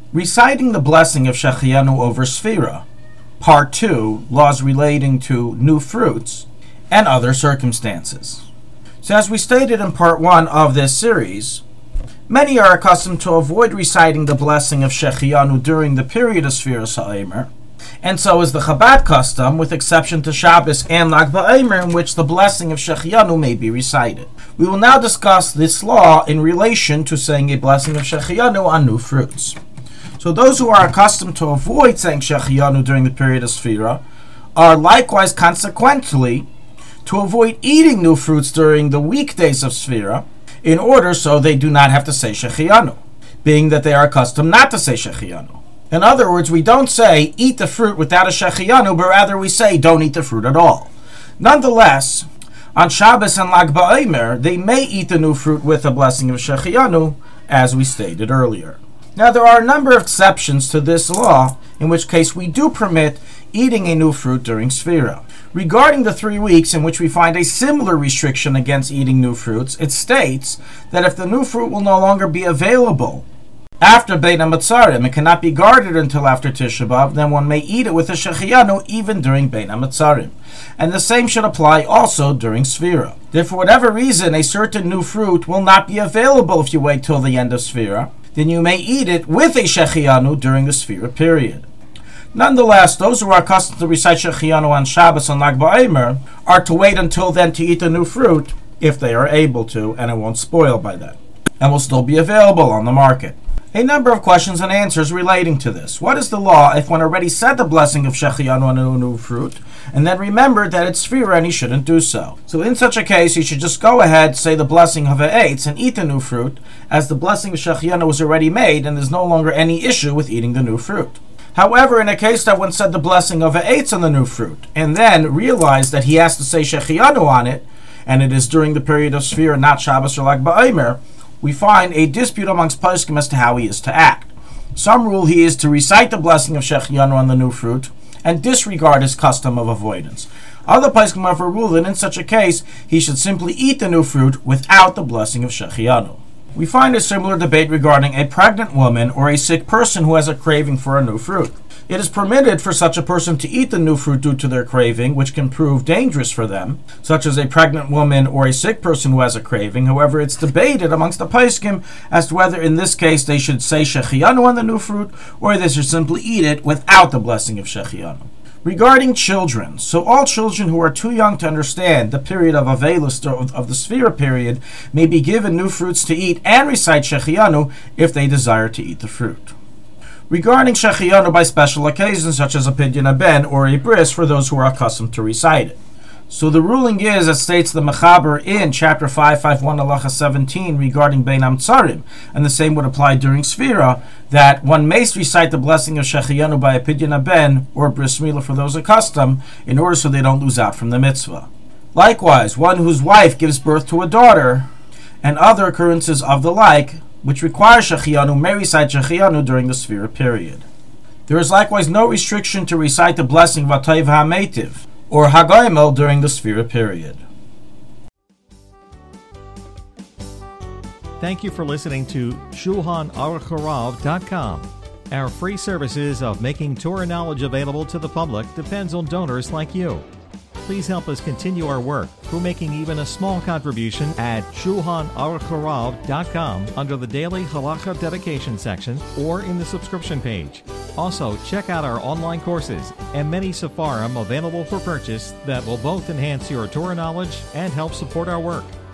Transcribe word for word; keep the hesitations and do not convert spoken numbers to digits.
Reciting the blessing of Shechianu over Sfira. Part two, laws relating to new fruits and other circumstances. So as we stated in part one of this series, many are accustomed to avoid reciting the blessing of Shechianu during the period of Sfiras HaOmer, and so is the Chabad custom, with exception to Shabbos and Lag BaOmer, in which the blessing of Shechianu may be recited. We will now discuss this law in relation to saying a blessing of Shechianu on new fruits. So those who are accustomed to avoid saying Shechianu during the period of Sfira are likewise consequently to avoid eating new fruits during the weekdays of Sfira, in order so they do not have to say Shechianu, being that they are accustomed not to say Shechianu. In other words, we don't say eat the fruit without a Shechianu, but rather we say don't eat the fruit at all. Nonetheless, on Shabbos and Lag BaOmer, they may eat the new fruit with a blessing of Shechianu, as we stated earlier. Now, there are a number of exceptions to this law, in which case we do permit eating a new fruit during Sfira. Regarding the three weeks in which we find a similar restriction against eating new fruits, it states that if the new fruit will no longer be available after Bein HaMetzarim, it cannot be guarded until after Tisha B'Av, then one may eat it with a Shechianu even during Bein HaMetzarim. And the same should apply also during Sfira. If for whatever reason a certain new fruit will not be available if you wait till the end of Sfira, then you may eat it with a Shechianu during the Sfira period. Nonetheless, those who are accustomed to recite Shechianu on Shabbos and Lag BaOmer are to wait until then to eat the new fruit, if they are able to, and it won't spoil by then, and will still be available on the market. A number of questions and answers relating to this. What is the law if one already said the blessing of Shechianu on a new fruit, and then remembered that it's Sfira and he shouldn't do so? So in such a case, he should just go ahead, say the blessing of Ha'etz, and eat the new fruit, as the blessing of Shechianu was already made, and there's no longer any issue with eating the new fruit. However, in a case that one said the blessing of Ha'etz on the new fruit, and then realized that he has to say Shechianu on it, and it is during the period of Sfira, not Shabbos or Lag BaOmer, we find a dispute amongst poskim as to how he is to act. Some rule he is to recite the blessing of Shechianu on the new fruit and disregard his custom of avoidance. Other poskim have a rule that in such a case he should simply eat the new fruit without the blessing of Shechianu. We find a similar debate regarding a pregnant woman or a sick person who has a craving for a new fruit. It is permitted for such a person to eat the new fruit due to their craving, which can prove dangerous for them, such as a pregnant woman or a sick person who has a craving. However, it's debated amongst the poskim as to whether in this case they should say Shechianu on the new fruit, or they should simply eat it without the blessing of Shechianu. Regarding children, so all children who are too young to understand the period of Avelis, of, of the Sfira period, may be given new fruits to eat and recite Shechianu if they desire to eat the fruit. Regarding Shechianu by special occasions, such as a Pidyon Ben or a Bris, for those who are accustomed to recite it. So the ruling is, as states the Mechaber in chapter five fifty-one, halacha seventeen, regarding Bein HaMetzarim, and the same would apply during Sfira, that one may recite the blessing of Shechianu by a Pidyon Ben or Bris Milah for those accustomed, in order so they don't lose out from the mitzvah. Likewise, one whose wife gives birth to a daughter, and other occurrences of the like, which require Shechianu, may recite Shechianu during the Sfira period. There is likewise no restriction to recite the blessing of Atayv HaMeitiv or Hagayimel during the Sfira period. Thank you for listening to Shulchan Aruch Harav dot com. Our free services of making Torah knowledge available to the public depends on donors like you. Please help us continue our work through making even a small contribution at Shulchan Aruch Harav dot com under the Daily Halacha Dedication section or in the subscription page. Also, check out our online courses and many Sefarim available for purchase that will both enhance your Torah knowledge and help support our work.